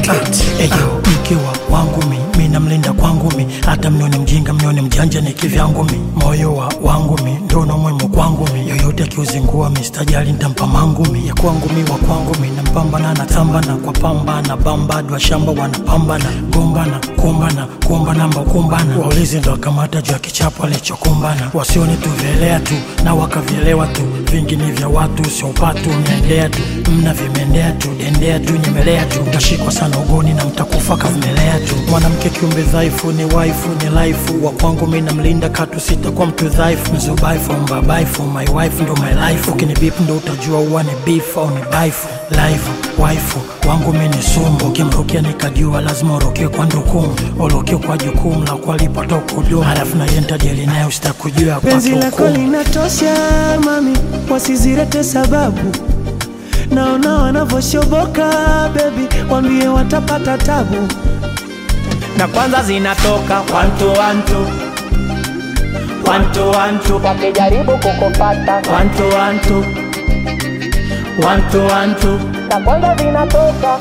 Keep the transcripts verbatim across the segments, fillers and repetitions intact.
Eyo mke wa wangu mi, mi namlinda kwangu mi, hata mnione mjinga mnione mjanja ni kivyangu mi, moyo wa wangu mi ndono mwemo kwangu mi, yoyote akiuzingua mi stajali nitampa mangu mi, ya kwangu mi wa kwangu mi, na mpambana na tambana kwa pamba na bamba, dwa shamba wanapambana gombana kumbana kuomba namba kumbana, waulizi ndo kamata juu ya kichapo alichokumbana, wasione tuvelea tu na wakavielewa tu, vingi ni vya watu sio upatu, mnaendea tu mna vimendea tu, dendea tu nyemelea tu, mtashikwa sana ugoni na mtakufa kavumelea tu, mwanamke kiumbe dhaifu ni waifu ni laifu, wa kwangu mi namlinda katu sita kwa mtu dhaifu, mzubaifu mbabaifu, my wife ndo my life, ukinibip ndo utajua uwa ni beef au ni baifu, life waifu wangu mi ni sumu, ukimrukia nikajua lazima urukie kwa ndukumu, urukie kwa jukumu la kualipa tokudumu, halafu na yenta jeli naye usitakujua kwa penzi lako linatosha mami, wasizirete sababu, naona wanavoshoboka baby, wambie watapata tabu, na kwanza zinatoka one two one two one two one two, wakijaribu kukupata one two one two one two one two, na kwanza zinatoka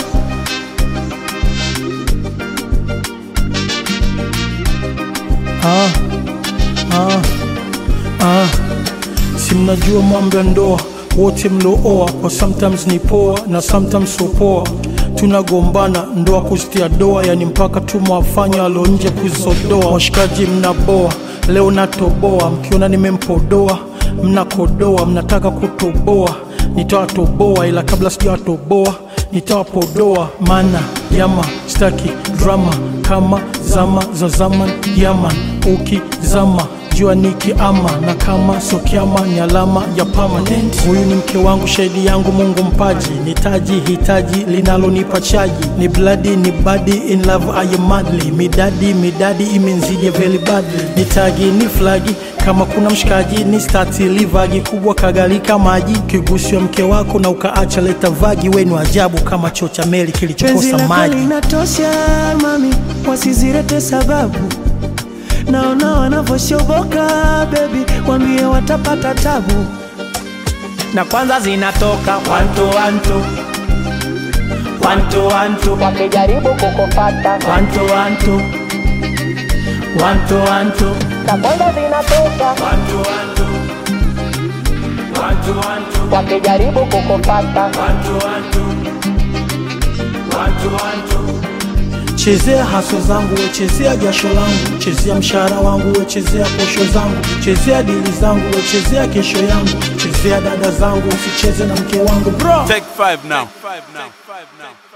ah, ah, ah. Si mnajua mambo ya ndoa wote mlooa, kwa sometimes ni poa na sometimes so poa, tunagombana ndoa kustia doa, yani mpaka tumwafanya alo nje kuzodoa, washikaji mnaboa leo natoboa, mkiona nimempodoa mnakodoa, mnataka kutoboa nitawatoboa, ila kabla sijawatoboa nitawapodoa, mana yama staki drama kama zama za zaman yaman, ukizama jua niki ama, na kama sokiama ni alama ya permanent. Huyu ni mke wangu shahidi yangu Mungu mpaji, nitaji hitaji linalonipa chaji, ni bloody ni body in love I am madly, midadi midadi imenzije very badly, nitagi ni flagi kama kuna mshikaji, ni stati livagi kubwa kagalika maji, kigusio mke wako na ukaacha leta vagi, wenu ajabu kama chocha meli kilichokosa maji. penzi lako linatosha mami, wasizirete sababu, naona wanavoshoboka baby, wambie watapata tabu, na kwanza zinatoka one two one two one two one two, wakijaribu kukupata one two one two one two one two, na kwanza zinatoka one two one two one two one two, wakijaribu kukupata one two one two one two one two. Chezea haso zangu we, chezea jasho langu, chezea mshahara wangu we, chezea posho zangu, chezea dili zangu we, chezea kesho yangu, chezea dada zangu, usicheze na mke wangu bro. Take five now. Take five now. Take five now.